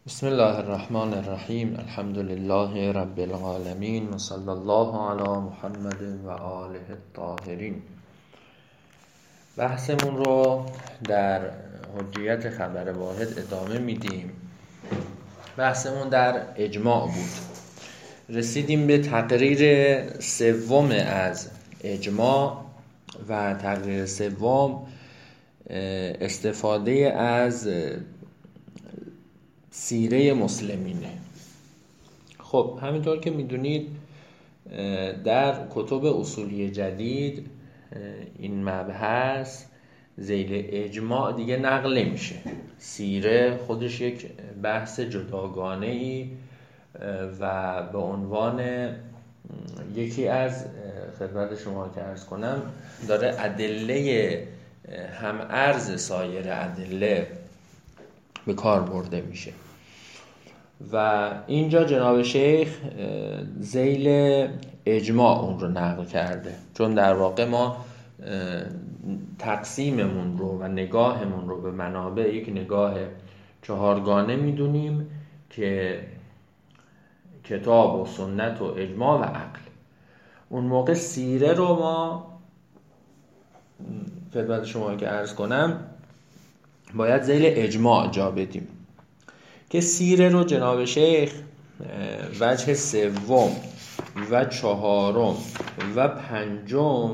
بسم الله الرحمن الرحیم. الحمد لله رب العالمین و صلی الله علی محمد و آله الطاهرین. بحثمون رو در حجیت خبر واحد ادامه میدیم. بحثمون در اجماع بود. رسیدیم به تقریر سوم از اجماع و تقریر سوم استفاده از سیره مسلمینه. خب همینطور که میدونید در کتب اصولی جدید این مبحث ذیل اجماع دیگه نقل نمیشه. سیره خودش یک بحث جداگانه‌ای و به عنوان یکی از خدمت شما که عرض کنم داره ادله هم ارز سایر ادله به کار برده میشه و اینجا جناب شیخ ذیل اجماع اون رو نقل کرده، چون در واقع ما تقسیممون رو و نگاهمون رو به منابع یک نگاه چهارگانه میدونیم که کتاب و سنت و اجماع و عقل. اون موقع سیره رو ما خدمت شما که عرض کنم باید ذیل اجماع جا بدیم که سیره رو جناب شیخ وجه سوم و چهارم و پنجم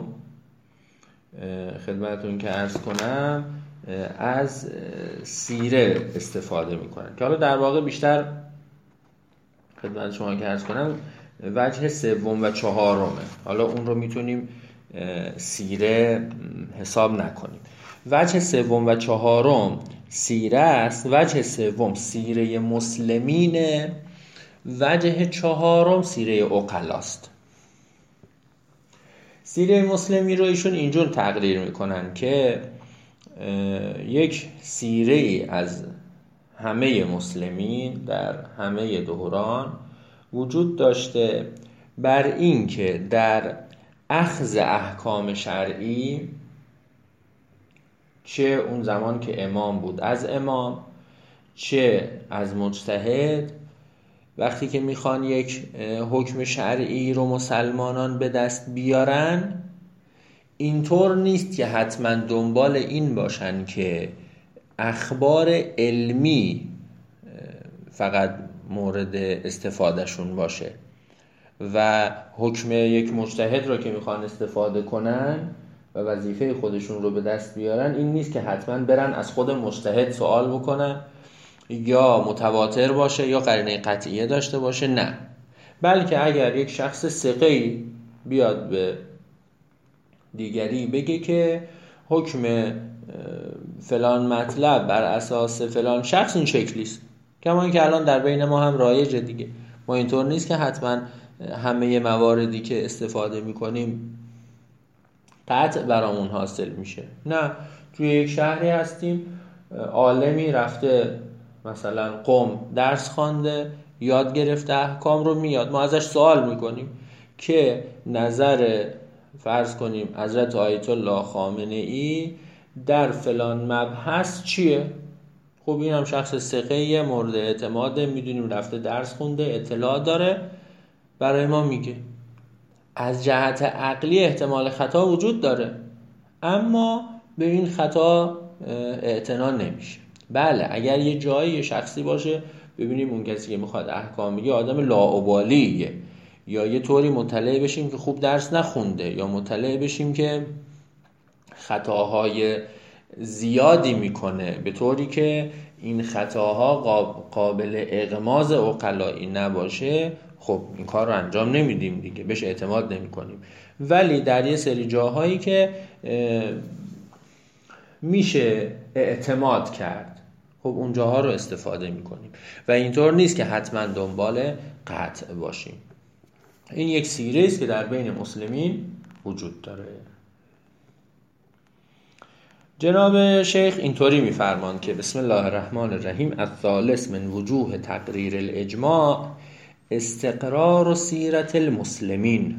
خدمتون که عرض کنم از سیره استفاده میکنن که حالا در واقع بیشتر خدمت شما که عرض کنم وجه سوم و چهارمه. حالا اون رو میتونیم سیره حساب نکنیم. وجه سوم و چهارم سیره است، وجه سوم سیره مسلمینه، وجه چهارم سیره عقلاست. سیره مسلمی رو ایشون اینجور تقریر میکنن که یک سیره ای از همه مسلمین در همه دوران وجود داشته بر این که در اخذ احکام شرعی، چه اون زمان که امام بود از امام چه از مجتهد، وقتی که میخوان یک حکم شرعی رو مسلمانان به دست بیارن اینطور نیست که حتما دنبال این باشن که اخبار علمی فقط مورد استفادهشون باشه و حکم یک مجتهد رو که میخوان استفاده کنن و وظیفه خودشون رو به دست بیارن این نیست که حتما برن از خود مجتهد سوال بکنن یا متواتر باشه یا قرینه قطعیه داشته باشه، نه، بلکه اگر یک شخص ثقه‌ای بیاد به دیگری بگه که حکم فلان مطلب بر اساس فلان شخص این شکلیست، کما اینکه الان در بین ما هم رایجه دیگه، ما اینطور نیست که حتما همه مواردی که استفاده میکنیم قطع برامون حاصل میشه، نه، توی یک شهری هستیم عالمی رفته مثلا قم درس خوانده یاد گرفته احکام رو میاد، ما ازش سوال میکنیم که نظر فرض کنیم حضرت آیت الله خامنه‌ای در فلان مبحث چیه؟ خب این هم شخص ثقه‌ای مورد اعتماده، میدونیم رفته درس خونده اطلاع داره، برای ما میگه. از جهت عقلی احتمال خطا وجود داره اما به این خطا اعتنا نمیشه. بله اگر یه جایی شخصی باشه ببینیم اون کسی که میخواد احکام میگه آدم لاابالیه یا یه طوری مطلع بشیم که خوب درس نخونده یا مطلع بشیم که خطاهای زیادی میکنه به طوری که این خطاها قابل اغماض عقلایی نباشه، خب این کار رو انجام نمیدیم دیگه، بهش اعتماد نمی کنیم. ولی در یه سری جاهایی که میشه اعتماد کرد خب اون جاها رو استفاده میکنیم و اینطور نیست که حتما دنبال قطع باشیم. این یک سیره است که در بین مسلمین وجود داره. جناب شیخ اینطوری میفرمان که بسم الله الرحمن الرحیم الثالث من وجوه تقریر الاجماع استقرار سیرت المسلمین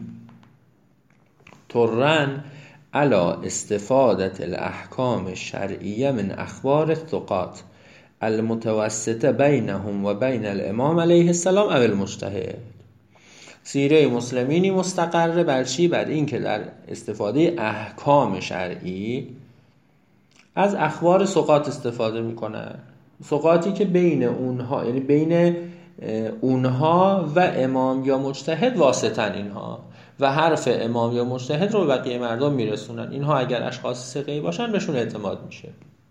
طرًا علی استفادة الاحکام الشرعیه من اخبار الثقات المتوسط بینهم و بین الامام علیه السلام او المجتهد. سیره مسلمینی مستقره بر چی؟ بر این که در استفاده احکام شرعی از اخبار ثقات استفاده میکنن، ثقاتی که بین اونها، یعنی بین اونها و امام یا مجتهد واسطن اینها و حرف امام یا مجتهد رو بقیه مردم میرسونن. اینها اگر اشخاص ثقه‌ای باشن بهشون اعتماد میشه.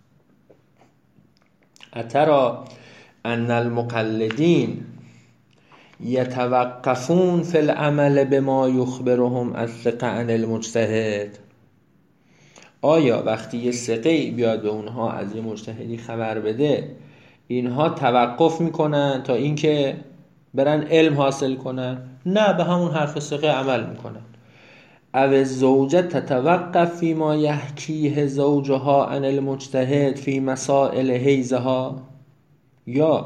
اترا ان المقلدین یتوقفون فی العمل بما یخبرهم الثقه عن المجتهد. آیا وقتی یه ثقه‌ای بیاد به اونها از یه مجتهدی خبر بده، اینها توقف میکنن تا اینکه برن علم حاصل کنن؟ نه، به همون حرف ثقه عمل میکنن. او الزوجه تتوقف فی ما یحکیه زوجها عن المجتهد فی مسائل حیضها. یا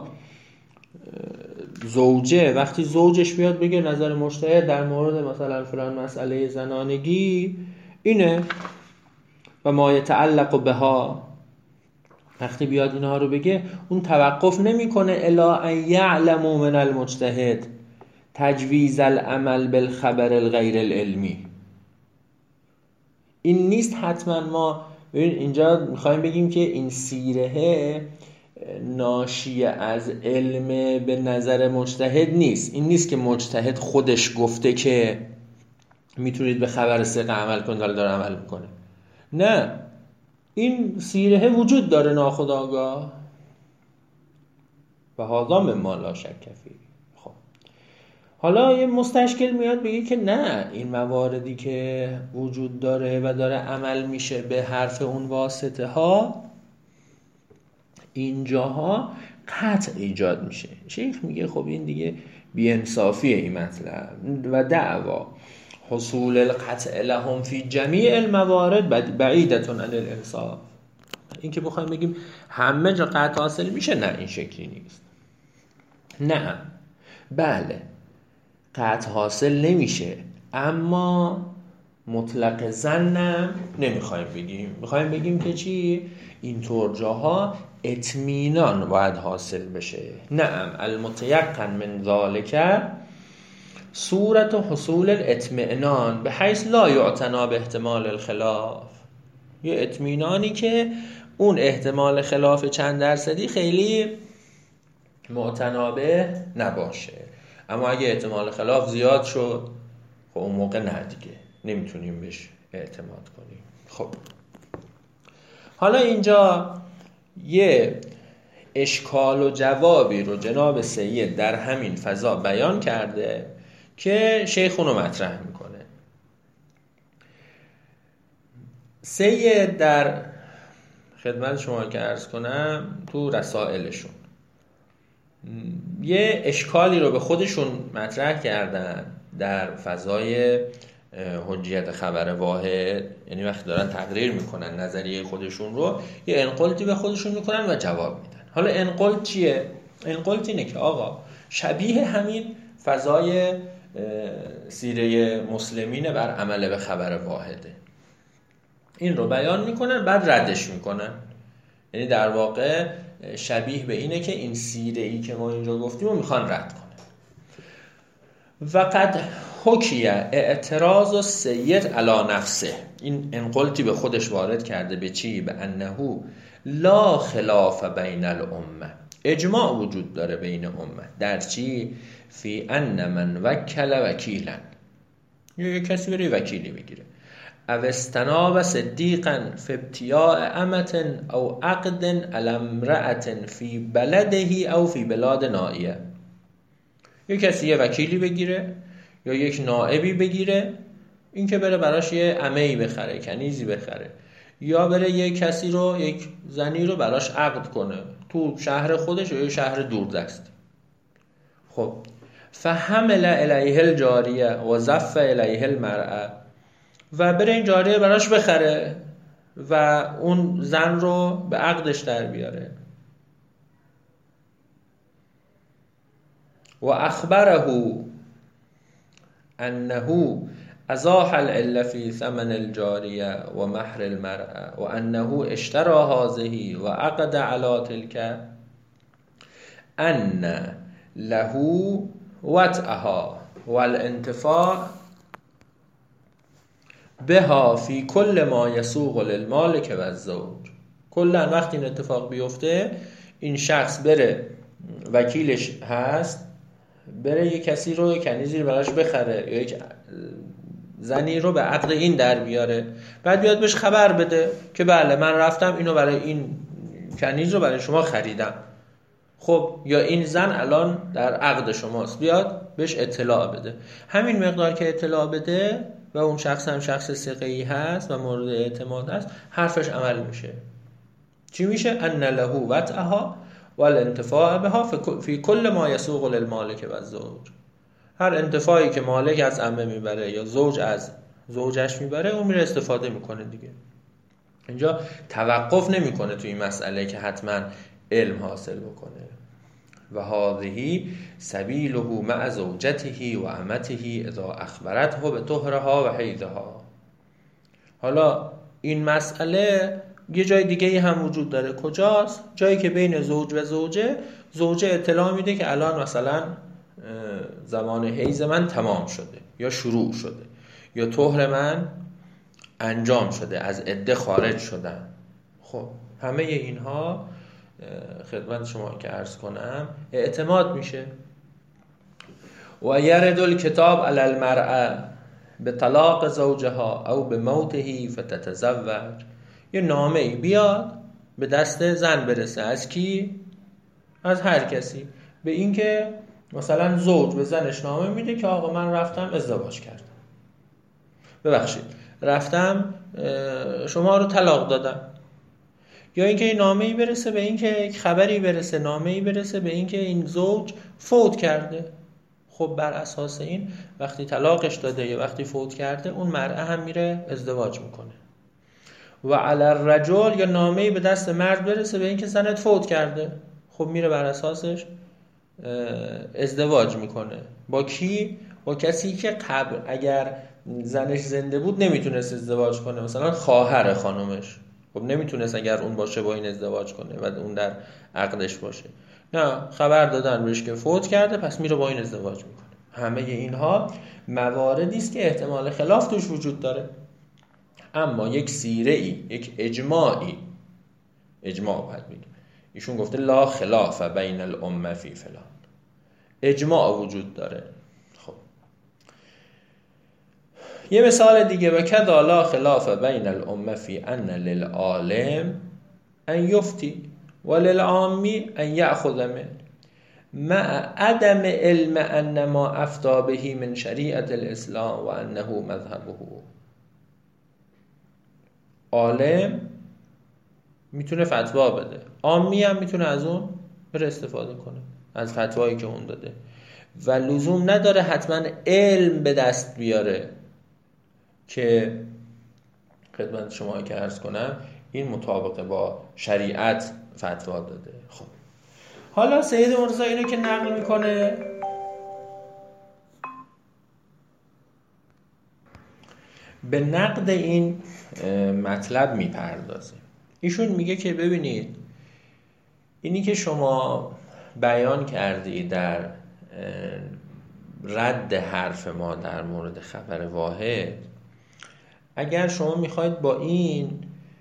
زوجه وقتی زوجش بیاد بگه نظر مجتهد در مورد مثلا فلان مسئله زنانگی اینه و ما یتعلق بها، وقتی بیاد اینها رو بگه، اون توقف نمیکنه الا ان یعلموا من المجتهد تجویز العمل بالخبر الغیر العلمی. این نیست حتما ما اینجا میخوایم بگیم که این سیره ناشی از علم به نظر مجتهد نیست. این نیست که مجتهد خودش گفته که میتونید به خبر ثقه عمل کنید ولی داره عمل میکنه. نه، این سیره وجود داره ناخودآگاه و هذا مما لا شک فیه. خب حالا یه مستشکل میاد بگه که نه، این مواردی که وجود داره و داره عمل میشه به حرف اون واسطه ها، اینجاها قطع ایجاد میشه. شیخ میگه خب این دیگه بی‌انصافیه این مطلب و دعوا حصول القطع لهم فی جمیع الموارد بعیدتون عن الانصاف. این که بخوایم بگیم همه جا قطع حاصل میشه، نه، این شکلی نیست. نه، بله قطع حاصل نمیشه، اما مطلق ظنم نمیخوایم بگیم. میخوایم بگیم که چی؟ اینطور جاها اطمینان باید حاصل بشه. نعم المتیقن من ذالک صورت حصول الاطمینان به حیث لا یعتنا به احتمال الخلاف. یه اطمینانی که اون احتمال خلاف چند درصدی خیلی معتنابه نباشه، اما اگه احتمال خلاف زیاد شد خب اون موقع نه دیگه نمیتونیم بهش اعتماد کنیم. خب حالا اینجا یه اشکال و جوابی رو جناب سید در همین فضا بیان کرده که شیخ اونو مطرح میکنه. سید در خدمت شما که عرض کنم تو رسائلشون یه اشکالی رو به خودشون مطرح کردن در فضای حجیت خبر واحد، یعنی وقتی دارن تقریر میکنن نظریه خودشون رو، یه انقلتی به خودشون میکنن و جواب میدن. حالا انقلت چیه؟ انقلت اینه که آقا شبیه همین فضای سیره مسلمین بر عمل به خبر واحده، این رو بیان میکنن بعد ردش میکنن. یعنی در واقع شبیه به اینه که این سیره ای که ما اینجا گفتیم رو میخوان رد کنن. و قد حکیه اعتراض السید علی نفسه، این انقلتی به خودش وارد کرده به چی؟ به انه لا خلاف بین الامه، اجماع وجود داره بین امه در چی؟ فی ان من وکل وکیلا، یه کسی بره وکیلی بگیره، او استناب صدیقا فی ابتیاء امت او عقد علی امرأة فی بلده او فی بلاد نائیه، یه کسی یه وکیلی بگیره یا یک نائبی بگیره، این که بره براش یه عمه‌ای بخره، کنیزی بخره، یا بره یه کسی رو، یک زنی رو براش عقد کنه تو شهر خودش یا یه شهر دوردستی. خب فحمل الیه الجاریه و زف الیه المرأه، و بره این جاریه براش بخره و اون زن رو به عقدش در بیاره. و اخبره انه ازاح العله فی ثمن الجاریه و مهر المرأه و انه اشترى هذه و عقد علی تلک. ان له وطئها والانتفاع بها فی کل ما یسوق للمالک و الزوج. کلا وقتی این اتفاق بیفته این شخص بره، وکیلش هست، بره یک کسی رو، یک کنیزی رو براش بخره یا یک زنی رو به عقد این در بیاره، بعد بیاد بهش خبر بده که بله من رفتم اینو برای این کنیز رو برای شما خریدم. خب یا این زن الان در عقد شماست، بیاد بهش اطلاع بده. همین مقدار که اطلاع بده و اون شخص هم شخص ثقه‌ای هست و مورد اعتماد هست، حرفش عمل میشه. چی میشه؟ ان له وطئها والانتفاع بها فی کل ما یسوق للمالک و الزوج. هر انتفاعی که مالک از عمه میبره یا زوج از زوجش میبره، اون میره استفاده میکنه دیگه. اینجا توقف نمیکنه توی این مسئله که حتما علم حاصل بکنه. و هذه سبیله مع زوجته و عمته اذا اخبرته به طهرها و حیضها. حالا این مسئله یه جای دیگه هم وجود داره. کجاست؟ جایی که بین زوج و زوجه اطلاع میده که الان مثلا زمان حیض من تمام شده یا شروع شده یا طهر من انجام شده، از عده خارج شدم. خب همه اینها خدمت شما که عرض کنم اعتماد میشه. و یرد الکتاب علی المرأة به طلاق زوجها او به موته فتتزوج. یه نامه ای بیاد به دست زن برسه. از کی؟ از هر کسی. به این که مثلا زوج به زنش نامه میده که آقا من رفتم ازدواج کردم، ببخشید رفتم شما رو طلاق دادم. یا اینکه این نامه‌ای برسه به این که یک خبری برسه، نامه‌ای برسه به این که این زوج فوت کرده. خب بر اساس این وقتی طلاقش داده یا وقتی فوت کرده، اون مرأه هم میره ازدواج میکنه. و علی الرجل، یا نامه‌ای به دست مرد برسه به این که زنت فوت کرده، خب میره بر اساسش ازدواج میکنه. با کی؟ با کسی که قبل اگر زنش زنده بود نمیتونست ازدواج کنه، مثلا خواهر خانومش. خب نمیتونست اگر اون باشه با این ازدواج کنه و اون در عقدش باشه. نه، خبر دادن بهش که فوت کرده، پس میره با این ازدواج میکنه. همه اینها مواردی است که احتمال خلاف توش وجود داره. اما یک سیره‌ای، یک اجماع باید بگیم. ایشون گفته لا خلاف بین الامه فی فلان، اجماع وجود داره. خب یه مثال دیگه، و کذا لا خلاف بین الامه فی ان للعالم ان یفتی و للعامی ان یأخذ منه مع عدم علم ان ما افتی به من شریعت الاسلام و انه مذهبه. عالم میتونه فتوا بده، عامی هم میتونه از اون بره استفاده کنه، از فتوایی که اون داده، و لزوم نداره حتما علم به دست بیاره که خدمت شما که عرض کنم این مطابق با شریعت فتوا داده. خب حالا سید مرتضی اینو که نقل میکنه، به نقد این مطلب میپردازه. ایشون میگه که ببینید، اینی که شما بیان کردی در رد حرف ما در مورد خبر واحد، اگر شما میخواید با این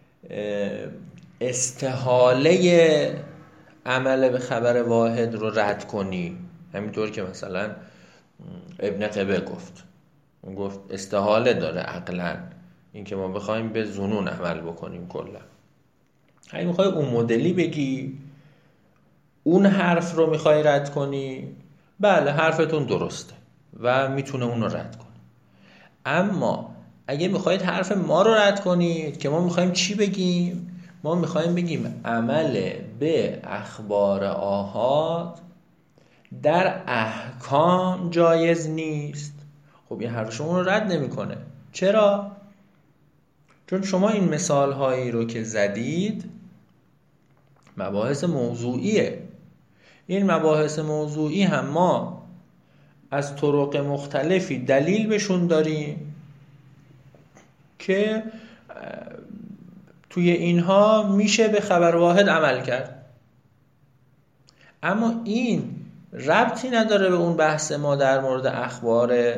استحاله عمل به خبر واحد رو رد کنی، همینطور که مثلا ابن قبه گفت استحاله داره عقلا این که ما بخوایم به ظنون عمل بکنیم کلا. اگه میخوای اون مدلی بگی، اون حرف رو میخوای رد کنی، بله حرفتون درسته و میتونه اون رو رد کنه. اما اگه میخواید حرف ما رو رد کنید که ما میخوایم چی بگیم؟ ما میخوایم بگیم عمل به اخبار آحاد در احکام جایز نیست. خب این حرف شما رو رد نمیکنه. چرا؟ چون شما این مثال هایی رو که زدید مباحث موضوعیه. این مباحث موضوعی هم ما از طرق مختلفی دلیل بهشون داریم که توی اینها میشه به خبر واحد عمل کرد. اما این ربطی نداره به اون بحث ما در مورد اخبار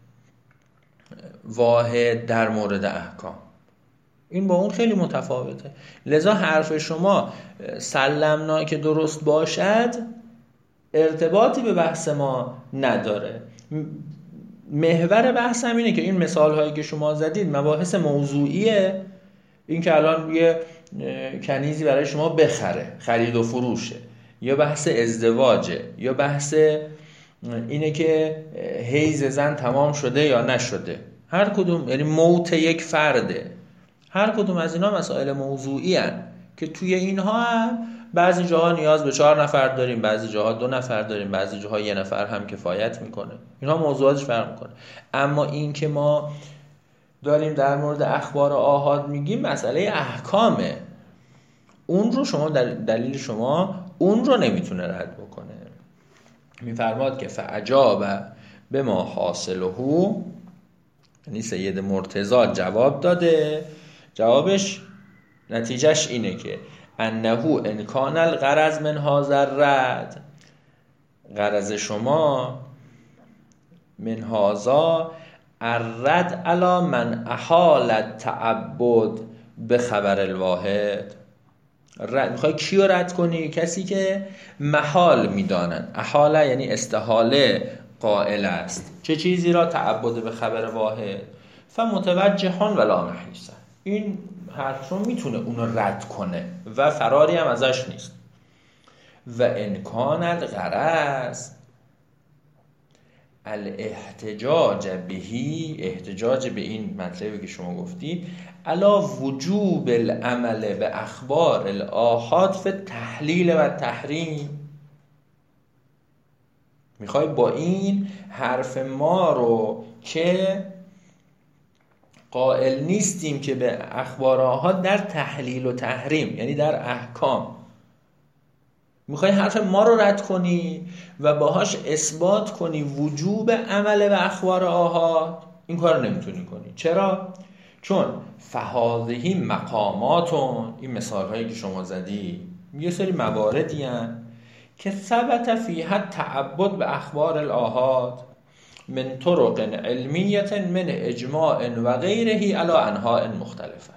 واحد در مورد احکام. این با اون خیلی متفاوته. لذا حرف شما سلمنا که درست باشد ارتباطی به بحث ما نداره. محور بحث هم اینه که این مثال هایی که شما زدید مباحث موضوعیه. این که الان یه کنیزی برای شما بخره، خرید و فروشه، یا بحث ازدواجه، یا بحث اینه که حیض زن تمام شده یا نشده، هر کدوم یعنی موت یک فرده، هر کدوم از اینا مسائل موضوعی هن که توی اینها هم بعضی جاها نیاز به 4 نفر داریم، بعضی جاها 2 نفر داریم، بعضی جاها 1 نفر هم کفایت میکنه. اینها موضوعاتش فرق میکنه. اما این که ما داریم در مورد اخبار آحاد میگیم مسئله احکامه، اون رو شما دلیل شما اون رو نمیتونه رد بکنه. میفرماد که فعجاب به ما حاصله، یعنی سید مرتضی جواب داده. جوابش نتیجهش اینه که انه ان کان الغرض من هذا الرد، غرض شما من هذا الرد علی من احال التعبد به خبر الواحد. میخوای کیو رد کنی؟ کسی که محال میدانن. احاله یعنی استحاله قائل است. چه چیزی را؟ تعبد به خبر واحد. فمتوجهان ولا محیص. این حرف رو میتونه اونو رد کنه و فراری هم ازش نیست. و امکان الغرض الاحتجاج بهی، احتجاج به این مطلبی که شما گفتی، علا وجوب العمل به اخبار الآحاد فی تحلیل و تحریم. میخوای با این حرف ما رو که قائل نیستیم که به اخبار آحاد در تحلیل و تحریم یعنی در احکام، میخوای حرف ما رو رد کنی و باهاش اثبات کنی وجوب عمل به اخبار آحاد، این کار نمیتونی کنی. چرا؟ چون فهذه مقاماتون، این مثال هایی که شما زدی یه سری مواردی هستند که ثبت فیها تعبد به اخبار الآحاد من طرق علمیت من اجماع و غیره علی انواع مختلفه.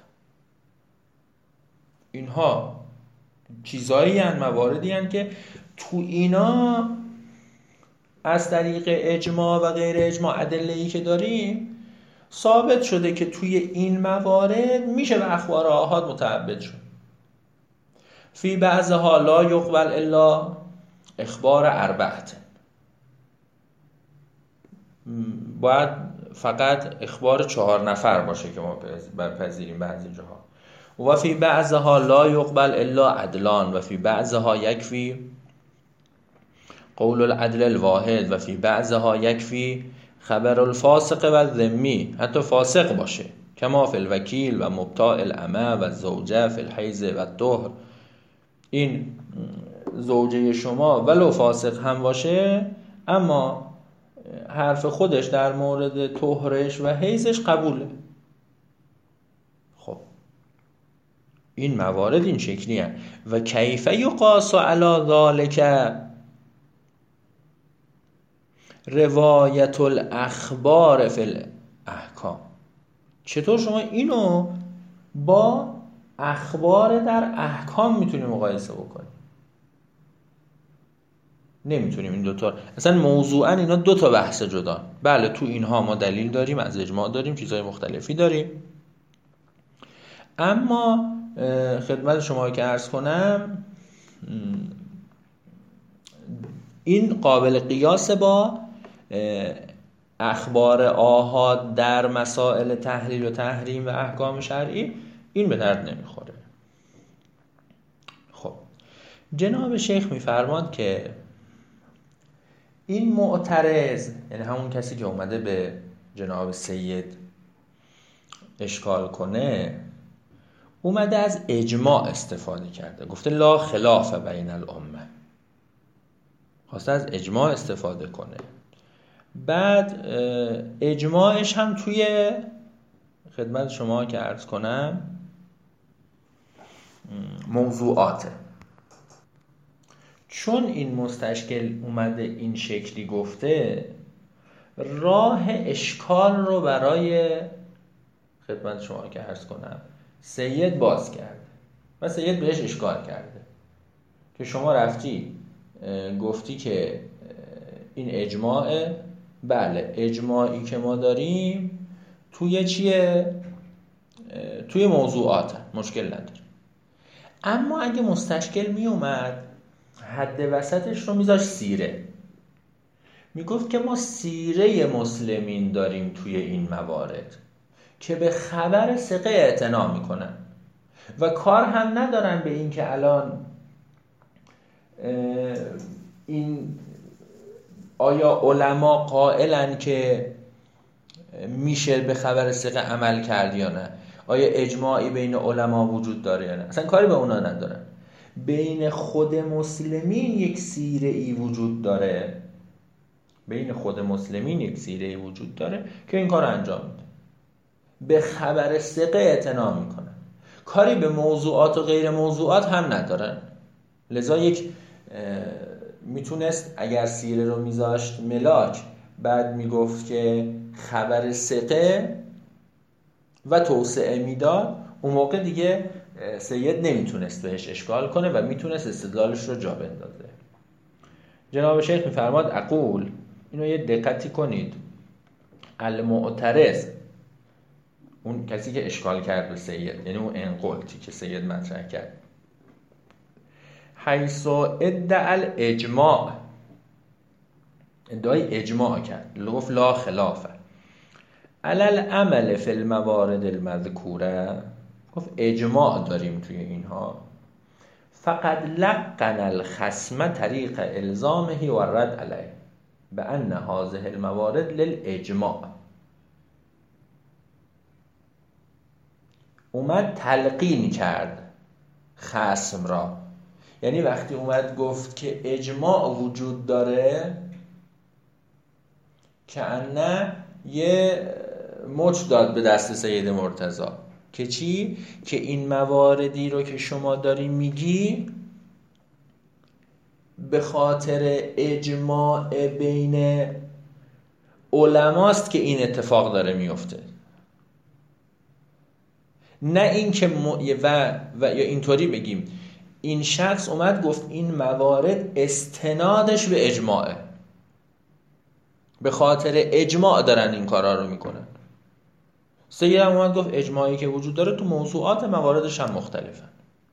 اینها چیزایی هستند، مواردی هستند که تو اینا از طریق اجماع و غیر اجماع ادله‌ای که داریم ثابت شده که توی این موارد میشه به اخبار آحاد متعبد شد. فی بعضها لا یقبل الا اخبار اربعه، باید فقط اخبار 4 نفر باشه که ما بپذیریم بعضی جاها. و فی بعضها لا یقبل الا عدلان و فی بعضها یکفی قول العدل الواحد و فی بعضها یکفی خبر الفاسق و الذمی، حتی فاسق باشه، کما فی الوکیل و مبتاع الامه و زوجه فی الحیض و الطهر. این زوجه شما ولو فاسق هم باشه اما حرف خودش در مورد طهرش و حیضش قبوله. خب این موارد این شکلی هست. و کیف یقاس علی ذلک روایت الاخبار فی الاحکام، چطور شما اینو با اخبار در احکام میتونی مقایسه بکنی؟ نمیتونیم این دوتا، اصلا موضوعا اینا دوتا بحث جدا. بله تو اینها ما دلیل داریم، از اجماع داریم، چیزهای مختلفی داریم، اما خدمت شما که عرض کنم این قابل قیاس با اخبار آحاد در مسائل تحلیل و تحریم و احکام شرعی این به درد نمیخوره. خب جناب شیخ میفرماد که این معترض، یعنی همون کسی که اومده به جناب سید اشکال کنه، اومده از اجماع استفاده کرده، گفته لا خلاف بین الامه، خواسته از اجماع استفاده کنه. بعد اجماعش هم توی خدمت شما که عرض کنم موضوعاته، چون این مستشکل اومده این شکلی گفته، راه اشکال رو برای خدمت شما که عرض کنم سید باز کرده و سید بهش اشکال کرده که شما رفتی گفتی که این اجماعه. بله، اجماعی که ما داریم توی چیه؟ توی موضوعات، مشکل نداره. اما اگه مستشکل می اومد حد وسطش رو میذاشت سیره، میگفت که ما سیره مسلمین داریم توی این موارد که به خبر ثقه اعتنا میکنن و کار هم ندارن به این که الان این آیا علما قائلن که میشه به خبر ثقه عمل کرد یا نه، آیا اجماعی بین علما وجود داره یا نه، اصلا کاری به اونا ندارن. بین خود مسلمین یک سیره ای وجود داره، بین خود مسلمین یک سیره ای وجود داره که این کار انجام میده، به خبر ثقه اعتنا میکنن، کاری به موضوعات و غیر موضوعات هم ندارن. لذا یک میتونست اگر سیره رو میذاشت ملاک، بعد میگفت که خبر ثقه و توسعه میداد، اون موقع دیگه سید نمیتونست بهش اشکال کنه و میتونست استدلالش رو جا بندازه. جناب شیخ میفرماد اقول، اینو یه دقتی کنید، المعترض، اون کسی که اشکال کرد به سید، یعنی اون انقلتی که سید مطرح کرد، حیث ادعا الاجماع، ادعای اجماع کرد، گفت لا خلافه علی العمل فی الموارد المذکوره، گفت اجماع داریم توی اینها، فقد لقن الخصم طریق الزامه و رد علیه بأن هذه الموارد للاجماع. اومد تلقین کرد خصم را، یعنی وقتی اومد گفت که اجماع وجود داره، که انه یه مچ داد به دست سید مرتضی که چی؟ که این مواردی رو که شما داری میگی به خاطر اجماع بین علماست که این اتفاق داره میفته، نه این که و یا اینطوری بگیم این شخص اومد گفت این موارد استنادش به اجماعه، به خاطر اجماع دارن این کارا رو میکنن. سید هم اومد گفت اجماعی که وجود داره تو موضوعات مواردش هم مختلفن.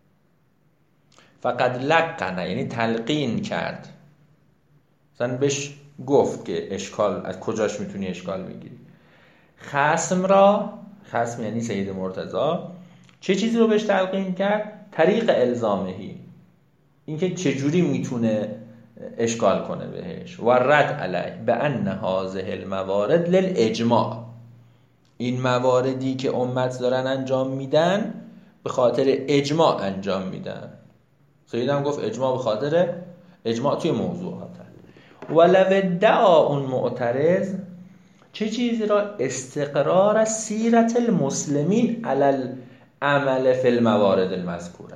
فقط لقنه یعنی تلقین کرد، مثلا بهش گفت که اشکال از کجاش میتونی اشکال بگیری. خصم را، خصم یعنی سید مرتضی، چه چیزی رو بهش تلقین کرد؟ طریق الزامهی، اینکه چجوری میتونه اشکال کنه بهش، و رد علیه بأن هذه الموارد للاجماع، این مواردی که امت دارن انجام میدن به خاطر اجماع انجام میدن. سید هم گفت اجماع به خاطر اجماع توی موضوعات. ولو ادعا اون معترض چه چیزی را؟ استقرار سیرت المسلمین علی العمل فی الموارد المذکوره،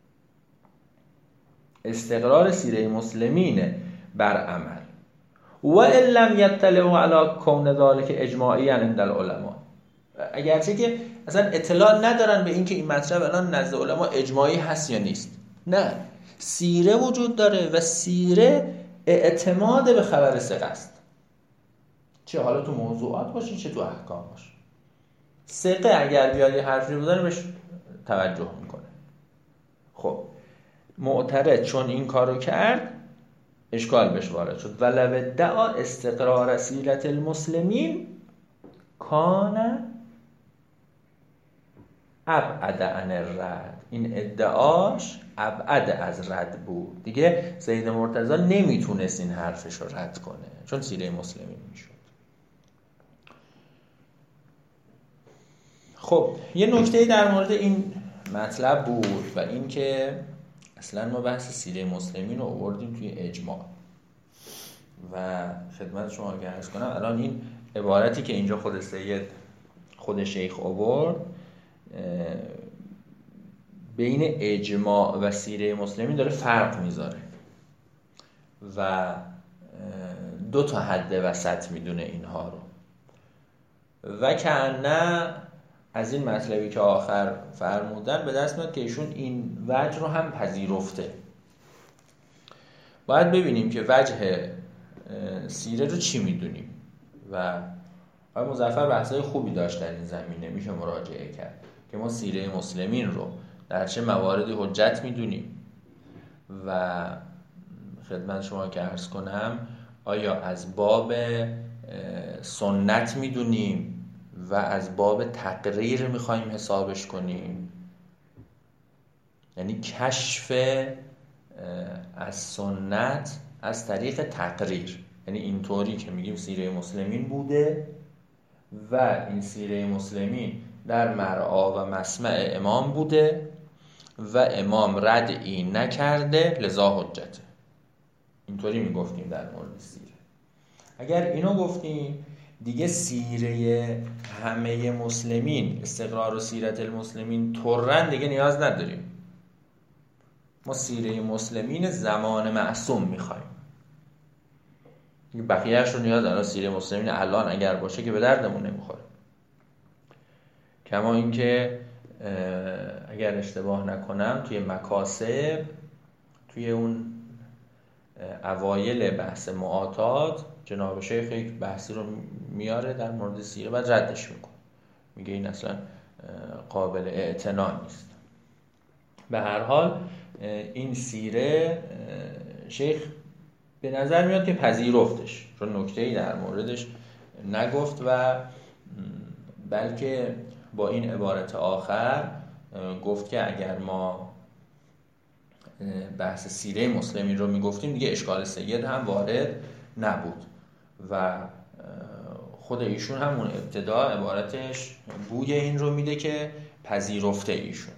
استقرار سیره مسلمین بر عمل. و ان لم یطلعوا علی کون ذلک اجماعی عند العلماء، اگرچه که اصلا اطلاع ندارن به این که این مطلب الان نزد علما اجماعی هست یا نیست، نه، سیره وجود داره و سیره اعتماد به خبر ثقه است، چه حالا تو موضوعات باشه چه تو احکام باشه. ثقه اگر بیاد یه حرفی بزنه بهش توجه میکنه. خب معترض چون این کارو کرد اشکال بهش وارد شد. ولو ادعا استقرار سیرت المسلمین کان ابعد عن الرد، این ادعاش ابعد از رد بود، دیگه سید مرتضی نمیتونست این حرفش رو رد کنه چون سیره مسلمین میشد. خب یه نکته در مورد این مطلب بود و این که اصلا ما بحث سیره مسلمین رو آوردیم توی اجماع و خدمت شما عرض کنم الان این عبارتی که اینجا خود سید خود شیخ آورد بین اجماع و سیره مسلمین داره فرق میذاره. و 2 تا حد وسط میدونه اینها رو و کأنه از این مطلبی که آخر فرمودن به دست میاد که ایشون این وجه رو هم پذیرفته. باید ببینیم که وجه سیره رو چی میدونیم و آقای مظفر بحثای خوبی داشت در این زمینه، میشه مراجعه کرد که ما سیره مسلمین رو در چه مواردی حجت میدونیم و خدمت شما که عرض کنم آیا از باب سنت میدونیم و از باب تقریر میخوایم حسابش کنیم، یعنی کشف از سنت از طریق تقریر، یعنی اینطوری که میگیم سیره مسلمین بوده و این سیره مسلمین در مرعا و مسمع امام بوده و امام ردعی نکرده لذا حجته. اینطوری میگفتیم در مورد سیره. اگر اینو گفتیم دیگه سیره همه مسلمین، استقرار و سیرت المسلمین طرًا دیگه نیاز نداریم. ما سیره مسلمین زمان معصوم میخوایم، بقیه‌اش رو نیاز نداریم. سیره مسلمین الان اگر باشه که به دردمون نمیخوره. کما اینکه اگر اشتباه نکنم توی مکاسب، توی اون اوایل بحث معاطات، جناب شیخ یک بحثی رو میاره در مورد سیره و ردش میکنه، میگه این اصلا قابل اعتنا نیست. به هر حال این سیره شیخ به نظر میاد که پذیرفتش، چون نکته‌ای در موردش نگفت و بلکه با این عبارت آخر گفت که اگر ما بحث سیره مسلمین رو میگفتیم دیگه اشکال سید هم وارد نبود و خود ایشون همون ابتدا عبارتش بوی این رو میده که پذیرفته ایشون.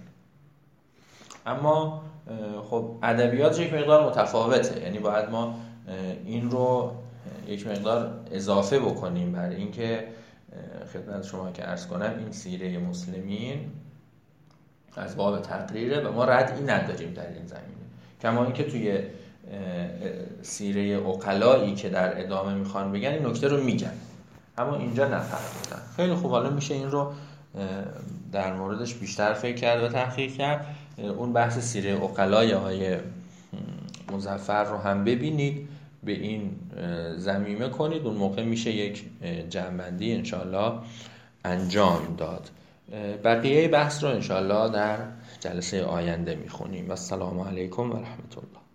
اما خب ادبیات یک مقدار متفاوته، یعنی باید ما این رو یک مقدار اضافه بکنیم برای اینکه خدمت شما که عرض کنم این سیره مسلمین از باب تقریره و ما ردعی نداریم در این زمینه. کما اینکه توی سیره عقلایی که در ادامه میخوان بگن این نکته رو میگن، اما اینجا نفرمودن. خیلی خوب، حالا میشه این رو در موردش بیشتر فکر کرد و تحقیق کرد. اون بحث سیره عقلای آقای مظفر رو هم ببینید، به این ضمیمه کنید، اون موقع میشه یک جمع‌بندی انشالله انجام داد. بقیه بحث رو انشالله در جلسه آینده میخونیم. و السلام علیکم و رحمت الله.